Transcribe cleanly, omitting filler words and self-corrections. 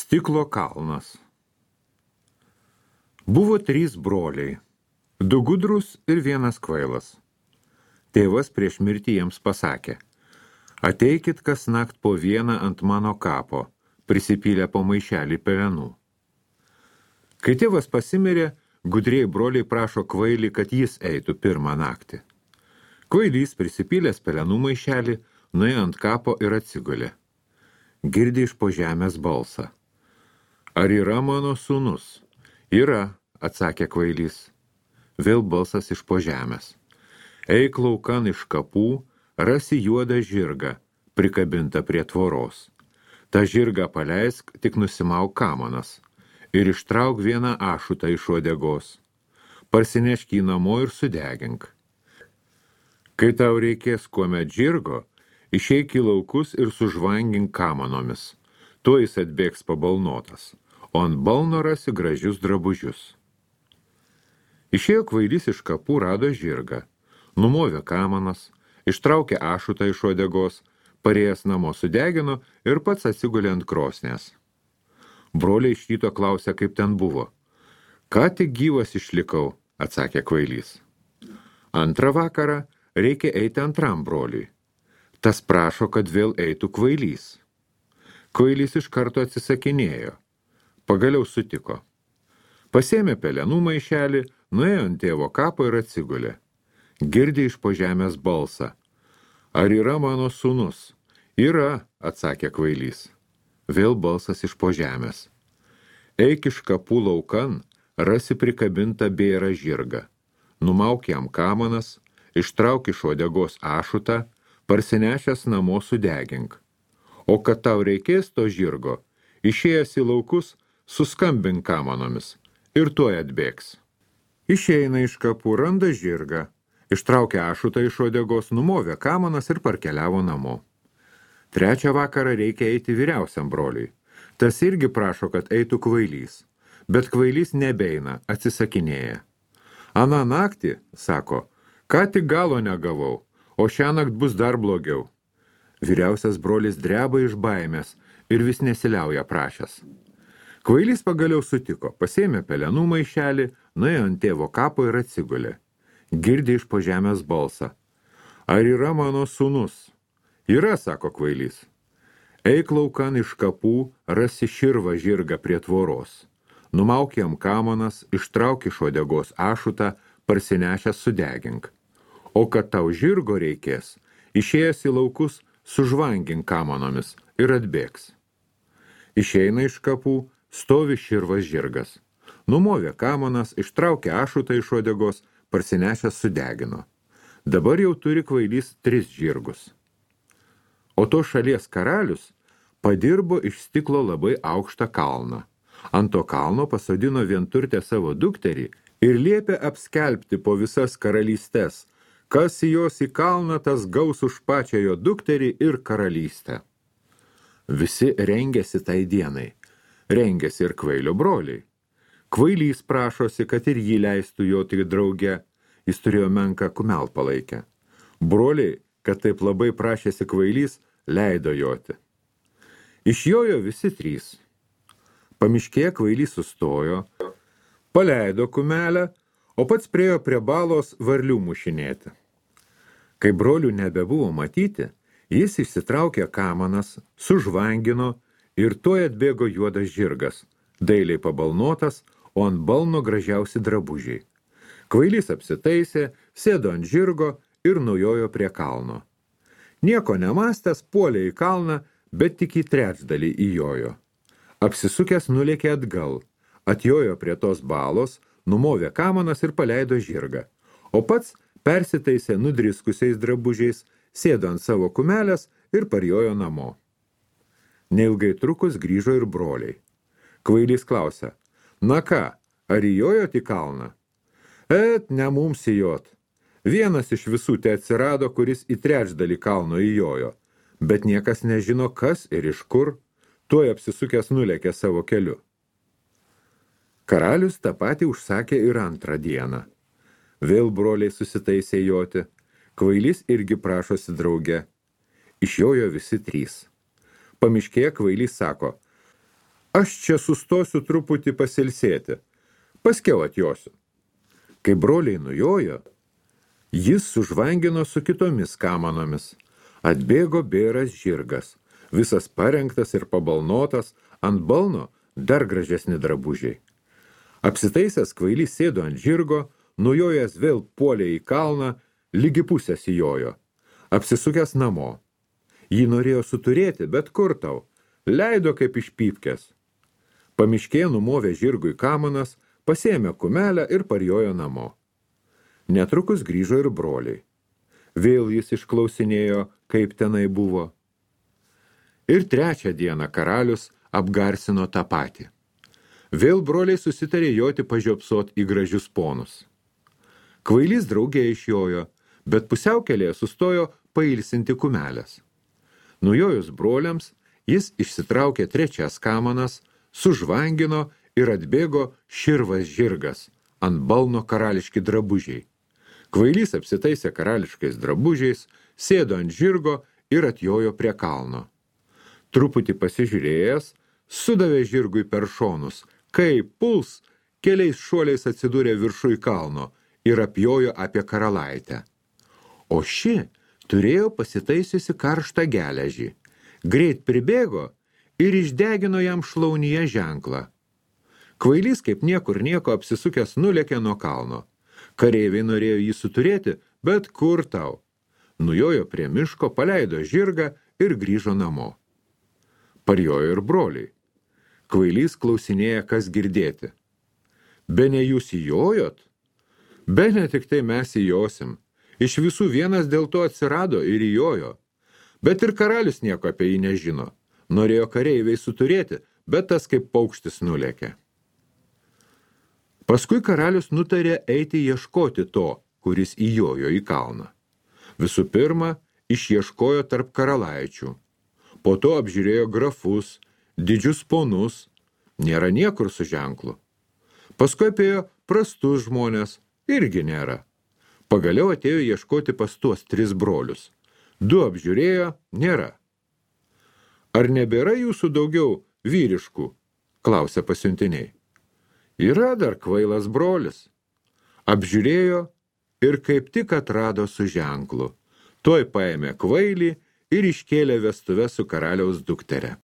Stiklo kalnas. Buvo 3 broliai, 2 gudrus ir 1 kvailas. Tėvas prieš mirtį jiems pasakė: ateikit kasnakt po 1 ant mano kapo, prisipylę po maišelį pelenų. Kai tėvas pasimirė, gudriai broliai prašo kvailį, kad jis eitų pirmą naktį. Kvailys prisipylęs pelenų maišelį, nuėjo ant kapo ir atsigulė. Girdi iš po žemės balsą: ar yra mano sūnus? Yra, atsakė kvailys. Vėl balsas iš po žemės: eik laukan iš kapų, rasi juodą žirgą, prikabintą prie tvoros. Ta žirgą paleisk, tik nusimauk kamanas ir ištrauk 1 ašutą iš uodegos. Parsinešk jį namo ir sudegink. Kai tau reikės kuomet žirgo, išeik į laukus ir sužvangink kamanomis. Tuo jis atbėgs pabalnotas, o ant balno rasi gražius drabužius. Išėjo kvailys iš kapų, rado žirgą, numovė kamanas, ištraukė ašutą iš uodegos, parėjęs namo sudegino ir pats atsigulė ant krosnės. Broliai iš ryto klausė, kaip ten buvo. Ką tik gyvas išlikau, atsakė kvailys. Antrą vakarą reikia eiti antram broliui. Tas prašo, kad vėl eitų kvailys. Kvailys iš karto atsisakinėjo. Pagaliau sutiko. Pasėmė pelenų maišelį, nuėjo ant tėvo kapo ir atsigulė. Girdi iš po žemės balsą: ar yra mano sūnus? Yra, atsakė kvailys. Vėl balsas iš po žemės: eik iš kapų laukan, rasi prikabintą bėrą žirgą. Numauk jam kamanas, ištrauk iš uodegos ašutą, parsinešęs namo sudegink. O kad tau reikės to žirgo, išėjęs į laukus, suskambink kamanomis ir tuoj atbėgs. Išeina iš kapų, randa žirgą, ištraukė ašutą iš uodegos, numovė kamanas ir parkeliavo namo. 3 vakarą reikia eiti vyriausiam broliui. Tas irgi prašo, kad eitų kvailys, bet kvailys nebeina, atsisakinėja. Aną naktį, sako, ką tik galo negavau, o šiąnakt bus dar blogiau. Vyriausias brolis dreba iš baimės ir vis nesiliauja prašęs. Kvailys pagaliau sutiko, pasėmė pelenų maišelį, nuėjo ant tėvo kapo ir atsigulė. Girdi iš po žemės balsą: ar yra mano sūnus? Yra, sako kvailys. Eik laukan iš kapų, rasi širvą žirgą prie tvoros. Numauk jam kamanas, ištrauk iš uodegos ašutą, parsinešęs sudegink. O kad tau žirgo reikės, išėjęs į laukus, sužvangink kamanomis ir atbėgs. Išeina iš kapų, stovi širvas žirgas. Numovė kamanas, ištraukė ašutą iš uodegos, parsinešęs sudegino. Dabar jau turi kvailys 3 žirgus. O to šalies karalius padirbo iš stiklo labai aukštą kalną. Ant to kalno pasodino vienturtę savo dukterį ir liepė apskelbti po visas karalystes: kas į jos į kalną, tas gaus už pačią jo dukterį ir karalystę. Visi rengėsi tai dienai. Rengėsi ir kvailio broliai. Kvailys prašosi, kad ir jį leistų joti drauge. Jis turėjo menką kumelpalaikę. Broliai, kad taip labai prašėsi kvailys, leido joti. Išjojo visi 3. Pamiškėje kvailys sustojo, paleido kumelę, o pats priėjo prie balos varlių mušinėti. Kai brolių nebebuvo matyti, jis išsitraukė kamanas, sužvangino ir tuoj atbėgo juodas žirgas, dailiai pabalnotas, o ant balno gražiausi drabužiai. Kvailys apsitaisė, sėdo ant žirgo ir nujojo prie kalno. Nieko nemastęs puolė į kalną, bet tik į 3/3 įjojo. Apsisukęs nulėkė atgal, atjojo prie tos balos, numovė kamanas ir paleido žirgą, o pats persitaisė nudriskusiais drabužiais, sėdo ant savo kumelės ir parjojo namo. Neilgai trukus grįžo ir broliai. Kvailys klausė: na ką, ar įjojot į kalną? Ne mums įjot. Vienas iš visų te atsirado, kuris į 3/3 kalno įjojo, bet niekas nežino, kas ir iš kur, tuoj apsisukęs nulėkė savo keliu. Karalius tą patį užsakė ir 2 dieną. Vėl broliai susitaisė joti, kvailys irgi prašosi drauge. Išjojo visi 3. Pamiškėje kvailys sako: Aš čia sustosiu truputį pasilsėti, paskiau atjosiu. Kai broliai nujojo, jis sužvangino su kitomis kamanomis. Atbėgo bėras žirgas, visas parengtas ir pabalnotas, ant balno dar gražesni drabužiai. Apsitaisęs kvailys sėdo ant žirgo, nujojęs vėl puolė į kalną, lygi pusės įjojo, apsisukęs namo. Jį norėjo suturėti, bet kur tau, leido kaip iš pypkės. Pamiškė numovė žirgui kamanas, pasėmė kumelę ir parjojo namo. Netrukus grįžo ir broliai. Vėl jis išklausinėjo, kaip tenai buvo. Ir trečią dieną karalius apgarsino tą patį. Vėl broliai susitarė joti pažiopsot į gražius ponus. Kvailys draugė išjojo, bet pusiaukelėje sustojo pailsinti kumelės. Nujojus broliams, jis išsitraukė trečias kamanas, sužvangino ir atbėgo širvas žirgas, ant balno karališki drabužiai. Kvailys apsitaisė karališkais drabužiais, sėdo ant žirgo ir atjojo prie kalno. Truputį pasižiūrėjęs, sudavė žirgui per šonus, kai puls, keliais šuoliais atsidūrė viršui kalno ir apjojo apie karalaitę. O ši turėjo pasitaisiusi karštą geležį. Greit pribėgo ir išdegino jam šlaunyje ženklą. Kvailys kaip niekur nieko apsisukęs nulėkė nuo kalno. Kareiviai norėjo jį suturėti, bet kur tau. Nujojo prie miško, paleido žirgą ir grįžo namo. Parjojo ir broliai. Kvailys klausinėja, kas girdėti. Bene jūs įjojot? Bene tik tai mes įjosim. Iš visų vienas dėl to atsirado ir įjojo. Bet ir karalius nieko apie jį nežino. Norėjo kareiviai suturėti, bet tas kaip paukštis nulėkė. Paskui karalius nutarė eiti ieškoti to, kuris įjojo į kalną. Visų pirma, išieškojo tarp karalaičių. Po to apžiūrėjo grafus, didžius ponus, nėra niekur su ženklu. Paskui apėjo prastus žmonės, irgi nėra. Pagaliau atėjo ieškoti pas tuos 3 brolius. 2 apžiūrėjo, nėra. Ar nebėra jūsų daugiau vyriškų? Klausė pasiuntiniai. Yra dar kvailas brolis. Apžiūrėjo ir kaip tik atrado su ženklu. Tuoj paėmė kvailį ir iškėlė vestuves su karaliaus duktere.